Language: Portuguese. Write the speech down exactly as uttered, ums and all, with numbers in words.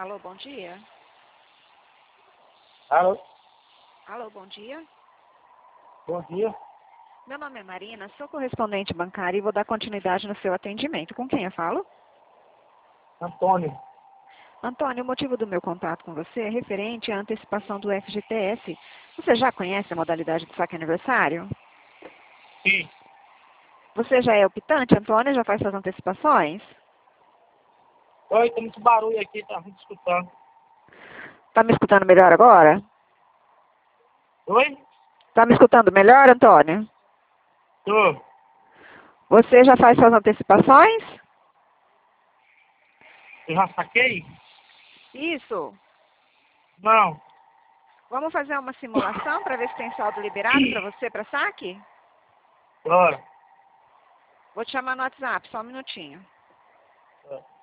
Alô, bom dia. Alô, Alô, bom dia. bom dia. Meu nome é Marina, sou correspondente bancária e vou dar continuidade no seu atendimento. Com quem eu falo? Antônio. Antônio, o motivo do meu contato com você é referente à antecipação do F G T S. Você já conhece a modalidade de saque aniversário? Sim. Você já é optante, Antônio? Já faz suas antecipações? Oi, tem muito barulho aqui, tá muito escutando. Tá me escutando melhor agora? Oi? Tá me escutando melhor, Antônio? Tô. Você já faz suas antecipações? Eu já saquei? Isso. Não. Vamos fazer uma simulação para ver se tem saldo liberado para você para saque? Bora. Vou te chamar no WhatsApp, só um minutinho. Bora.